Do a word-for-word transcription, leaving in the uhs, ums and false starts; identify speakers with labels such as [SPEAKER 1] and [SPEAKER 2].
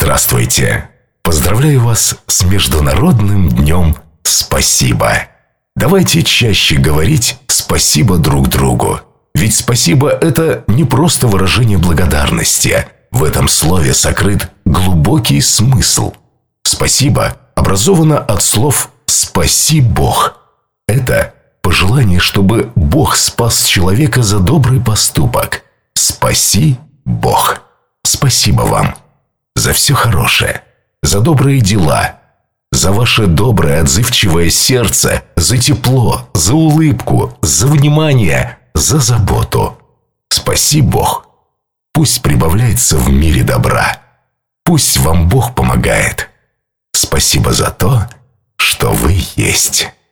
[SPEAKER 1] Здравствуйте! Поздравляю вас с Международным днем спасибо. Давайте чаще говорить спасибо друг другу. Ведь спасибо – это не просто выражение благодарности. В этом слове сокрыт глубокий смысл. Спасибо образовано от слов «спаси Бог». Это пожелание, чтобы Бог спас человека за добрый поступок. Спаси Бог. Спасибо вам за все хорошее, за добрые дела, за ваше доброе отзывчивое сердце, за тепло, за улыбку, за внимание, за заботу. Спаси Бог. Пусть прибавляется в мире добра. Пусть вам Бог помогает. Спасибо за то, что вы есть.